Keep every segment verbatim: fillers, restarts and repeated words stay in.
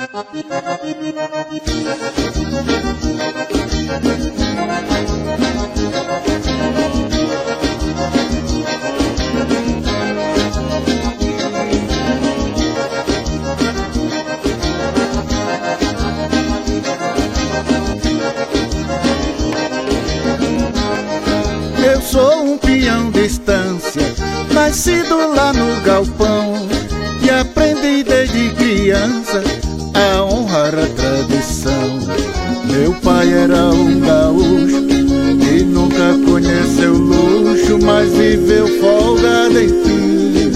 Eu sou um peão de estância, nascido lá no galpão, e aprendi desde criança a honrar a tradição. Meu pai era um gaúcho e nunca conheceu luxo, mas viveu folgado enfim.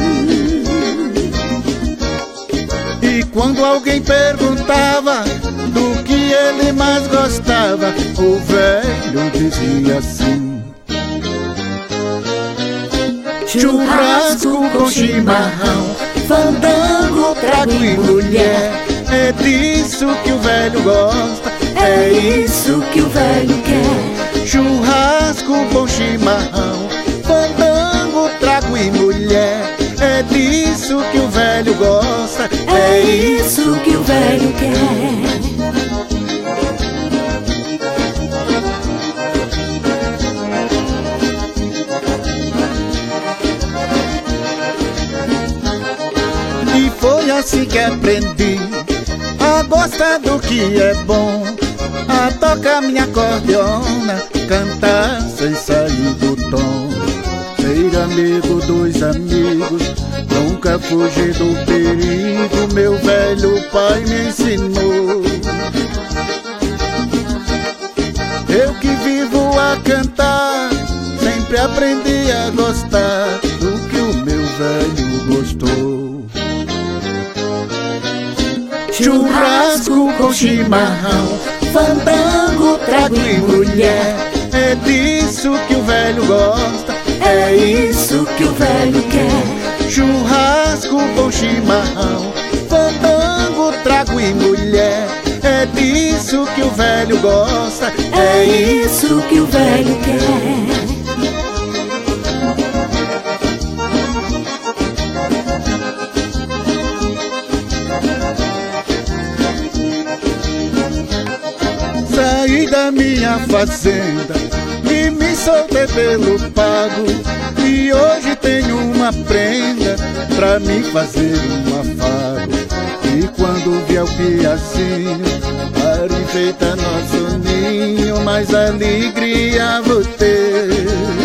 E quando alguém perguntava do que ele mais gostava, o velho dizia assim: churrasco com chimarrão, fandango, trago e mulher. É disso que o velho gosta, é isso que o velho quer. Churrasco com chimarrão, fandango, trago e mulher. É disso que o velho gosta, é isso que o velho quer. E foi assim que aprendi a gostar do que é bom, a tocar minha acordeona, cantar sem sair do tom. Ser amigo dos amigos, nunca fugir do perigo, meu velho pai me ensinou. Eu que vivo a cantar, sempre aprendi a gostar do que o meu velho gostou. Churrasco com chimarrão, fandango, trago e mulher. É disso que o velho gosta, é isso que o velho quer. Churrasco com chimarrão, fandango, trago e mulher. É disso que o velho gosta, é isso que o velho quer. Saí da minha fazenda e me soltei pelo pago, e hoje tenho uma prenda pra me fazer um afago. E quando vier o piazinho para enfeitar nosso ninho, mais alegria vou ter.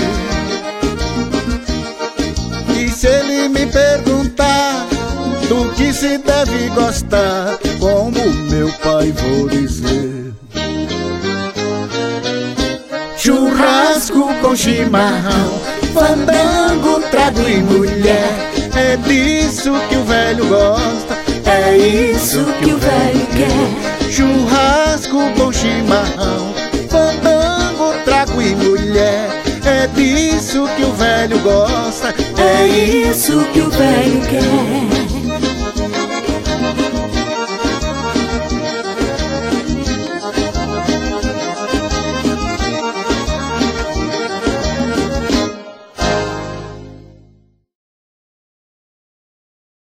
E se ele me perguntar do que se deve gostar, como meu pai vou dizer: churrasco com chimarrão, fandango, trago e mulher. É disso que o velho gosta, é isso que o velho quer. Churrasco com chimarrão, fandango, trago e mulher. É disso que o velho gosta, é isso que o velho quer.